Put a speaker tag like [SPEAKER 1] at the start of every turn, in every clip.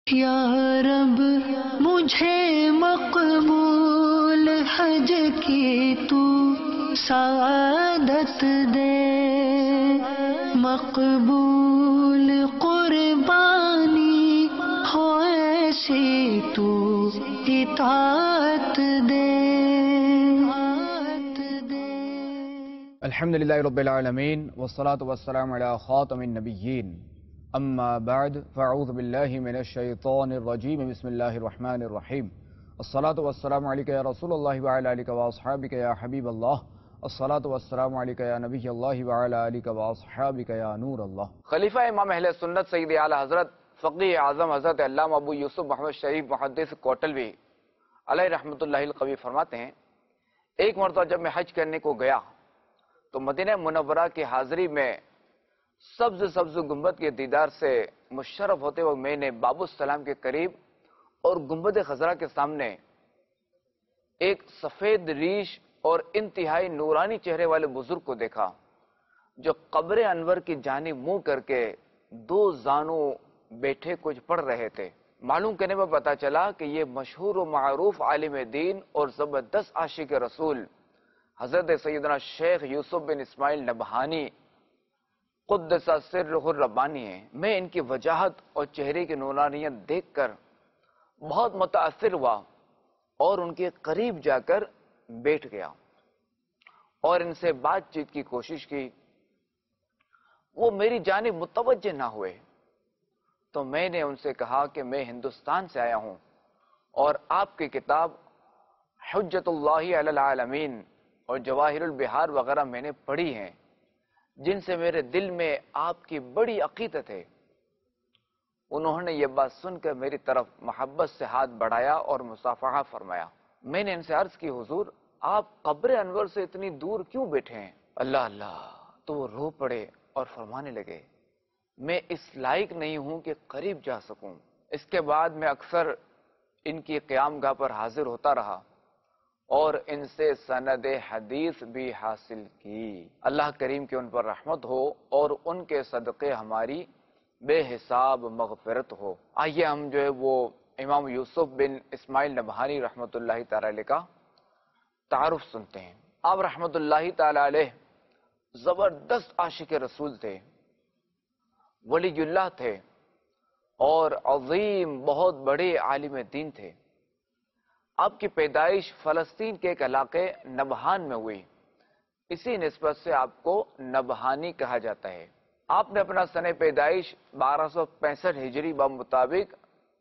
[SPEAKER 1] یا رب مجھے مقبول حج کی تو سعادت دے، مقبول قربانی ہو ایسی تو اطاعت دے۔
[SPEAKER 2] الحمدللہ رب العالمین والصلاة والسلام علی خاتم النبیین، اما بعد فاعوذ باللہ من الشیطان الرجیم، بسم اللہ الرحمن الرحیم۔ الصلاة والسلام علیکہ یا رسول اللہ وعلی آلہ واصحابہ یا حبیب اللہ، الصلاة والسلام علیکہ یا نبی اللہ وعلی آلہ واصحابہ یا نور اللہ۔ خلیفہ امام اہل سنت سید اعلی حضرت فقیہ اعظم حضرت علامہ ابو یوسف محمد شریف محدث کوٹلوی علیہ رحمۃ اللہ القوی فرماتے ہیں، ایک مرتبہ جب میں حج کرنے کو گیا تو مدینہ منورہ کی حاضری میں سبز سبز گنبد کے دیدار سے مشرف ہوتے وقت میں نے باب السلام کے قریب اور گنبد خضرا کے سامنے ایک سفید ریش اور انتہائی نورانی چہرے والے بزرگ کو دیکھا، جو قبر انور کی جانب منہ کر کے دو زانوں بیٹھے کچھ پڑھ رہے تھے۔ معلوم کرنے میں پتا چلا کہ یہ مشہور و معروف عالم دین اور زبردست عاشق رسول حضرت سیدنا شیخ یوسف بن اسماعیل نبہانی قدس سرہ الربانی ہیں۔ میں ان کی وجاہت اور چہرے کی نورانیت دیکھ کر بہت متاثر ہوا اور ان کے قریب جا کر بیٹھ گیا اور ان سے بات چیت کی کوشش کی۔ وہ میری جانب متوجہ نہ ہوئے تو میں نے ان سے کہا کہ میں ہندوستان سے آیا ہوں اور آپ کی کتاب حجت اللہ علی العالمین اور جواہر البحار وغیرہ میں نے پڑھی ہیں، جن سے میرے دل میں آپ کی بڑی عقیدت ہے۔ انہوں نے یہ بات سن کر میری طرف محبت سے ہاتھ بڑھایا اور مصافحہ فرمایا۔ میں نے ان سے عرض کی، حضور آپ قبر انور سے اتنی دور کیوں بیٹھے ہیں؟ اللہ اللہ، تو وہ رو پڑے اور فرمانے لگے، میں اس لائق نہیں ہوں کہ قریب جا سکوں۔ اس کے بعد میں اکثر ان کی قیام گاہ پر حاضر ہوتا رہا اور ان سے سند حدیث بھی حاصل کی۔ اللہ کریم کی ان پر رحمت ہو اور ان کے صدقے ہماری بے حساب مغفرت ہو۔ آئیے ہم جو ہے وہ امام یوسف بن اسماعیل نبہانی رحمت اللہ تعالی علیہ کا تعارف سنتے ہیں۔ آپ رحمت اللہ تعالی علیہ زبردست عاشق رسول تھے، ولی اللہ تھے اور عظیم بہت بڑے عالم دین تھے۔ آپ کی پیدائش فلسطین کے ایک علاقے نبہان میں ہوئی، اسی نسبت سے آپ کو نبہانی کہا جاتا ہے۔ آپ نے اپنا سن پیدائش 1265 ہجری بمطابق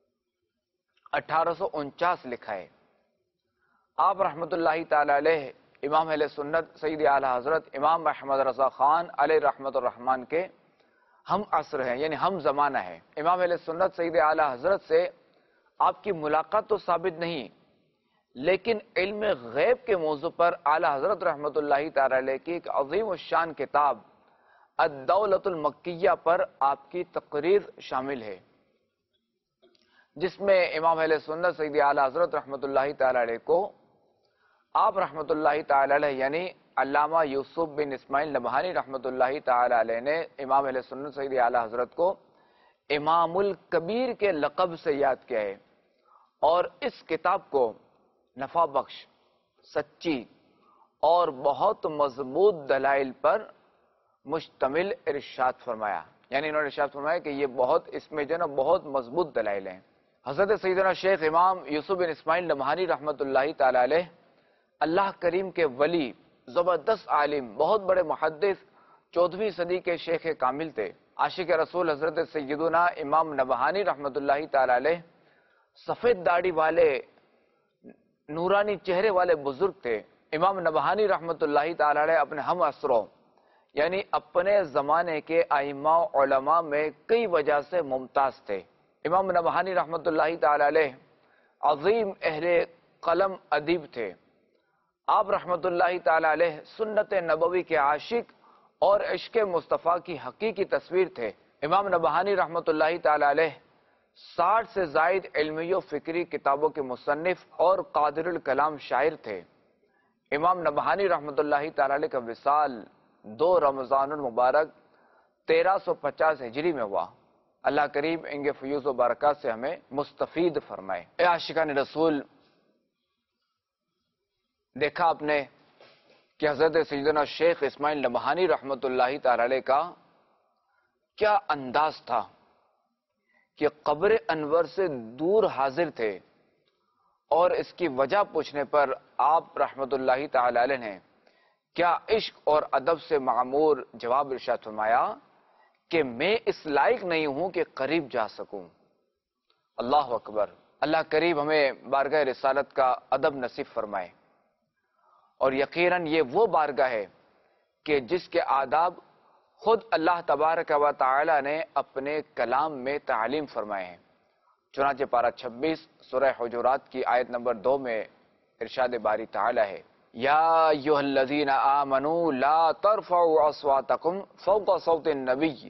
[SPEAKER 2] 1849 لکھا ہے۔ آپ رحمت اللہ تعالی علیہ امام اہل سنت سید اعلی حضرت امام احمد رضا خان علیہ رحمت الرحمن کے ہم عصر ہیں، یعنی ہم زمانہ ہے۔ امام اہل سنت سید اعلی حضرت سے آپ کی ملاقات تو ثابت نہیں، لیکن علم غیب کے موضوع پر اعلی حضرت رحمت اللہ تعالی علیہ کی ایک عظیم الشان کتاب الدولۃ المکیہ پر آپ کی تقریر شامل ہے، جس میں امام اہل سنت سید اعلی حضرت رحمت اللہ تعالی علیہ کو آپ رحمت اللہ تعالی علیہ یعنی علامہ یوسف بن اسماعیل نبہانی رحمت اللہ تعالی علیہ نے امام اہل سنت سید اعلی حضرت کو امام الکبیر کے لقب سے یاد کیا ہے، اور اس کتاب کو نفع بخش، سچی اور بہت مضبوط دلائل پر مشتمل ارشاد فرمایا، یعنی انہوں نے ارشاد فرمایا کہ یہ اس میں جو نا بہت مضبوط دلائل ہیں۔ حضرت سیدنا شیخ امام یوسف بن اسماعیل نبہانی رحمت اللہ تعالی علیہ اللہ کریم کے ولی، زبردست عالم، بہت بڑے محدث، 14ویں صدی کے شیخ کامل تھے۔ عاشق رسول حضرت سیدنا امام نبہانی رحمت اللہ تعالی علیہ سفید داڑھی والے نورانی چہرے والے بزرگ تھے۔ امام نبہانی رحمت اللہ تعالی علیہ اپنے ہم عصروں یعنی اپنے زمانے کے ائمہ علماء میں کئی وجہ سے ممتاز تھے۔ امام نبہانی رحمت اللہ تعالی علیہ عظیم اہل قلم ادیب تھے۔ آپ رحمت اللہ تعالی علیہ سنت نبوی کے عاشق اور عشق مصطفیٰ کی حقیقی تصویر تھے۔ امام نبہانی رحمت اللہ تعالی علیہ 60 سے زائد علمی و فکری کتابوں کے مصنف اور قادر الکلام شاعر تھے۔ امام نبہانی رحمت اللہ تعالی علیہ کا وصال 2 رمضان المبارک 1350 ہجری میں ہوا۔ اللہ کریم ان کے فیوز و برکات سے ہمیں مستفید فرمائے۔ اے عاشقان رسول، دیکھا آپ نے کہ حضرت سیدنا شیخ اسماعیل نبہانی رحمت اللہ تعالی علیہ کا کیا انداز تھا کہ قبر انور سے دور حاضر تھے، اور اس کی وجہ پوچھنے پر آپ رحمت اللہ تعالی علیہ نے کیا عشق اور ادب سے معمور جواب ارشاد فرمایا کہ میں اس لائق نہیں ہوں کہ قریب جا سکوں۔ اللہ اکبر۔ اللہ قریب ہمیں بارگاہ رسالت کا ادب نصیب فرمائے، اور یقیناً یہ وہ بارگاہ ہے کہ جس کے آداب خود اللہ تبارک و تعالی نے اپنے کلام میں تعلیم فرمائے ہیں۔ چنانچہ پارہ 26 سورہ حجرات کی آیت نمبر 2 میں ارشاد باری تعالی ہے، یا ایھا الذین آمنوا لا ترفعوا اصواتکم فوق صوت النبی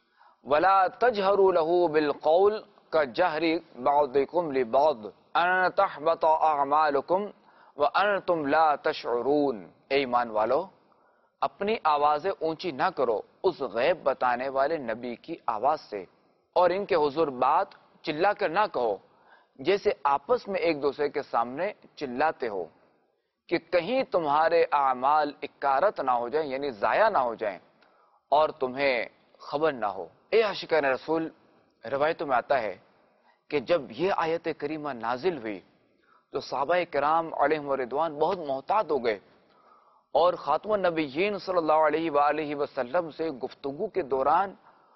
[SPEAKER 2] ولا تجہروا له بالقول کجہر بعضکم لبعض ان تحبط اعمالکم وانتم لا تشعرون۔ اے ایمان والو، اپنی آوازیں اونچی نہ کرو اس غیب بتانے والے نبی کی آواز سے، اور ان کے حضور بات چلا کر نہ کہو جیسے آپس میں ایک دوسرے کے سامنے چلاتے ہو، کہ کہیں تمہارے اعمال اکارت نہ ہو جائیں، یعنی ضائع نہ ہو جائیں، اور تمہیں خبر نہ ہو۔ اے عاشقان رسول، روایتوں میں آتا ہے کہ جب یہ آیت کریمہ نازل ہوئی تو صحابہ کرام علیہم رضوان بہت محتاط ہو گئے، اور خاتم النبیین صلی اللہ علیہ وآلہ وسلم سے گفتگو کے دوران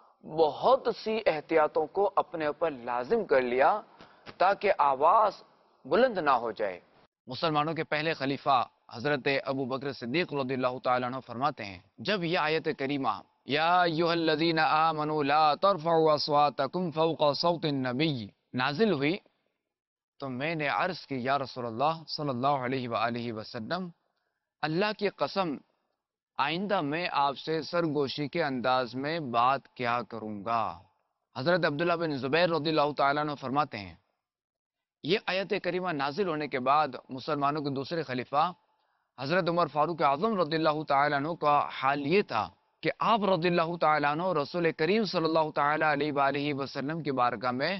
[SPEAKER 2] بہت سی احتیاطوں کو اپنے اوپر لازم کر لیا تاکہ آواز بلند نہ ہو جائے۔ مسلمانوں کے پہلے خلیفہ حضرت ابو بکر صدیق رضی اللہ تعالیٰ عنہ فرماتے ہیں، جب یہ آیت کریمہ یا ایھا الذین آمنوا لا ترفعوا اصواتکم فوق صوت النبی نازل ہوئی تو میں نے عرض کی، یا رسول اللہ صلی اللہ علیہ وآلہ وسلم، اللہ کی قسم آئندہ میں آپ سے سرگوشی کے انداز میں بات کیا کروں گا۔ حضرت عبداللہ بن زبیر رضی اللہ تعالیٰ عنہ فرماتے ہیں، یہ آیت کریمہ نازل ہونے کے بعد مسلمانوں کے دوسرے خلیفہ حضرت عمر فاروق اعظم رضی اللہ تعالیٰ عنہ کا حال یہ تھا کہ آپ رضی اللہ تعالیٰ عنہ رسول کریم صلی اللہ تعالیٰ علیہ وآلہ وسلم کی بارگاہ میں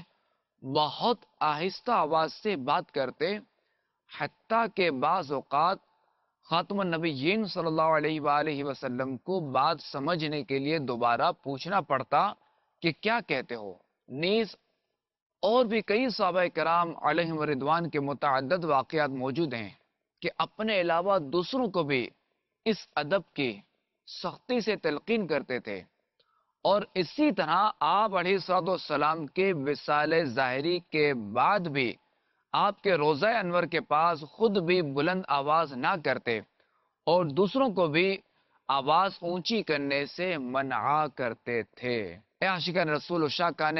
[SPEAKER 2] بہت آہستہ آواز سے بات کرتے، حتیٰ کہ بعض اوقات خاتم النبیین صلی اللہ علیہ وآلہ وسلم کو بات سمجھنے کے لیے دوبارہ پوچھنا پڑتا کہ کیا کہتے ہو۔ نیز اور بھی کئی صحابہ کرام علیہم رضوان کے متعدد واقعات موجود ہیں کہ اپنے علاوہ دوسروں کو بھی اس ادب کی سختی سے تلقین کرتے تھے، اور اسی طرح آپ علیہ الصلوۃ والسلام کے وصال ظاہری کے بعد بھی آپ کے روضہ انور کے پاس خود بھی بلند آواز نہ کرتے، اور دوسروں کو بھی آواز اونچی کرنے سے منع کرتے تھے۔ اے عاشقان رسول و شاکان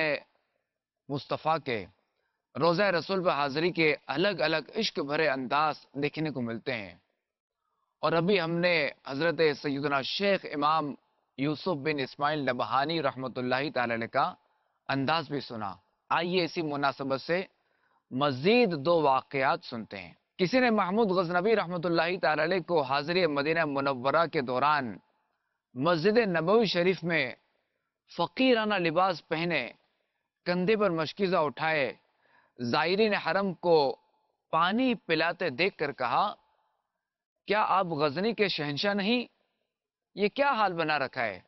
[SPEAKER 2] مصطفیٰ کے روضہ رسول پہ حاضری کے الگ الگ عشق بھرے انداز دیکھنے کو ملتے ہیں، اور ابھی ہم نے حضرت سیدنا شیخ امام یوسف بن اسماعیل نبہانی رحمت اللہ تعالی علیہ کا انداز بھی سنا۔ آئیے اسی مناسبت سے مزید دو واقعات سنتے ہیں۔ کسی نے محمود غزنوی رحمت اللہ تعالی علیہ کو حاضری مدینہ منورہ کے دوران مسجد نبوی شریف میں فقیرانہ لباس پہنے، کندھے پر مشکیزہ اٹھائے زائرین حرم کو پانی پلاتے دیکھ کر کہا، کیا آپ غزنی کے شہنشاہ نہیں؟ یہ کیا حال بنا رکھا ہے؟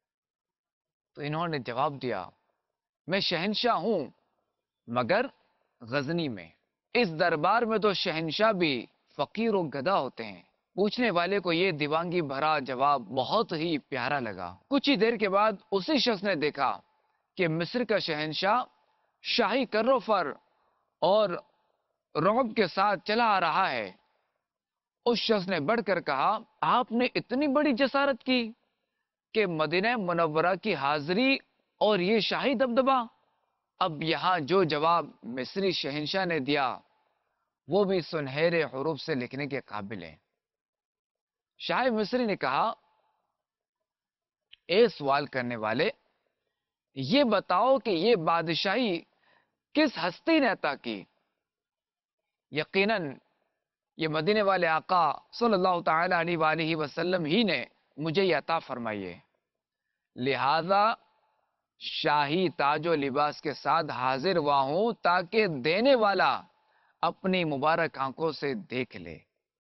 [SPEAKER 2] تو انہوں نے جواب دیا، میں شہنشاہ ہوں مگر غزنی میں۔ اس دربار میں تو شہنشاہ بھی فقیر و گدھا ہوتے ہیں۔ پوچھنے والے کو یہ دیوانگی بھرا جواب بہت ہی پیارا لگا۔ کچھ ہی دیر کے بعد اسی شخص نے دیکھا کہ مصر کا شہنشاہ شاہی کرو فر اور رعب کے ساتھ چلا آ رہا ہے۔ اس شخص نے بڑھ کر کہا، آپ نے اتنی بڑی جسارت کی کہ مدینہ منورہ کی حاضری اور یہ شاہی دبدبہ؟ اب یہاں جو جواب مصری شہنشاہ نے دیا وہ بھی سنہرے حروف سے لکھنے کے قابل ہے۔ شاہ مصری نے کہا، اے سوال کرنے والے، یہ بتاؤ کہ یہ بادشاہی کس ہستی نے عطا کی؟ یقیناً یہ مدینے والے آقا صلی اللہ تعالی علیہ وآلہ وسلم ہی نے مجھے یہ عطا فرمائی ہے۔ لہذا شاہی تاج و لباس کے ساتھ حاضر ہوا ہوں تاکہ دینے والا اپنی مبارک آنکھوں سے دیکھ لے۔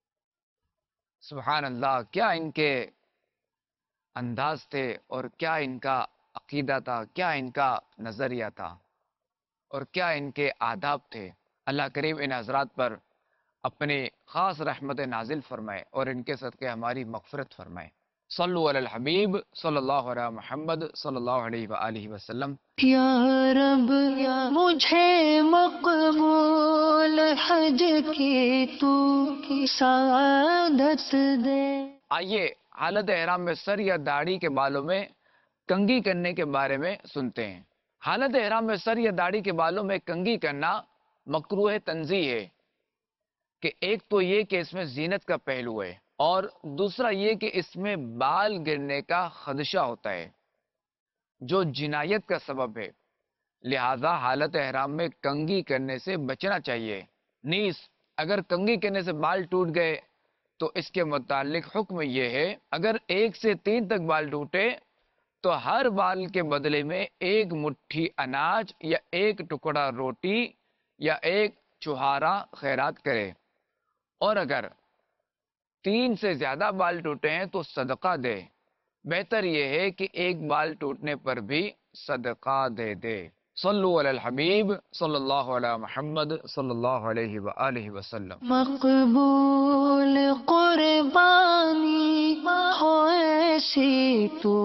[SPEAKER 2] سبحان اللہ، کیا ان کے انداز تھے اور کیا ان کا عقیدہ تھا، کیا ان کا نظریہ تھا اور کیا ان کے آداب تھے۔ اللہ کریم ان حضرات پر اپنی خاص رحمت نازل فرمائے اور ان کے صدقے ہماری مغفرت فرمائے۔ صلو علی الحبیب صلی اللہ علیہ محمد صلی اللہ علیہ وآلہ وسلم۔
[SPEAKER 1] یا رب مجھے مقبول حج کی تو سعادت دے۔
[SPEAKER 2] آئیے حالت احرام میں سر یا داڑھی کے بالوں میں کنگھی کرنے کے بارے میں سنتے ہیں۔ حالت احرام میں سر یا داڑھی کے بالوں میں کنگھی کرنا مکروہ تنزیہ ہے کہ ایک تو یہ کہ اس میں زینت کا پہلو ہے اور دوسرا یہ کہ اس میں بال گرنے کا خدشہ ہوتا ہے جو جنایت کا سبب ہے، لہذا حالت احرام میں کنگھی کرنے سے بچنا چاہیے۔ نیز اگر کنگھی کرنے سے بال ٹوٹ گئے تو اس کے متعلق حکم یہ ہے، اگر 1 سے 3 تک بال ٹوٹے تو ہر بال کے بدلے میں 1 مٹھی اناج یا 1 ٹکڑا روٹی یا 1 چوہارا خیرات کرے، اور اگر 3 سے زیادہ بال ٹوٹے ہیں تو صدقہ دے۔ بہتر یہ ہے کہ 1 بال ٹوٹنے پر بھی صدقہ دے دے۔ صلو علی الحبیب صلی اللہ علیہ محمد صلی اللہ علیہ وآلہ وسلم۔
[SPEAKER 1] مقبول قربانی ہو ایسی تو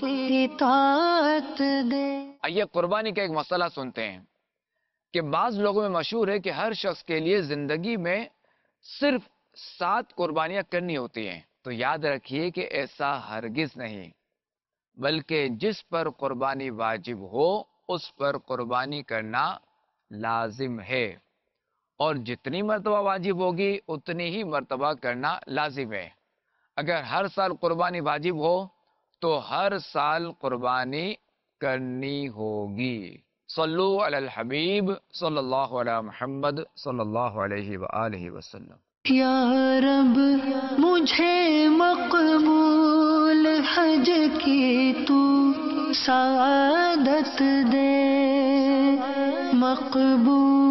[SPEAKER 1] اطاعت دے۔
[SPEAKER 2] آئیے قربانی کا ایک مسئلہ سنتے ہیں کہ بعض لوگوں میں مشہور ہے کہ ہر شخص کے لیے زندگی میں صرف 7 قربانیاں کرنی ہوتی ہیں، تو یاد رکھیے کہ ایسا ہرگز نہیں، بلکہ جس پر قربانی واجب ہو اس پر قربانی کرنا لازم ہے، اور جتنی مرتبہ واجب ہوگی اتنی ہی مرتبہ کرنا لازم ہے۔ اگر ہر سال قربانی واجب ہو تو ہر سال قربانی کرنی ہوگی۔ صلو علی الحبیب صلی اللہ علیہ محمد صلی اللہ علیہ وآلہ وسلم۔
[SPEAKER 1] یا رب مجھے مقبول حج کی تو سعادت دے، مقبول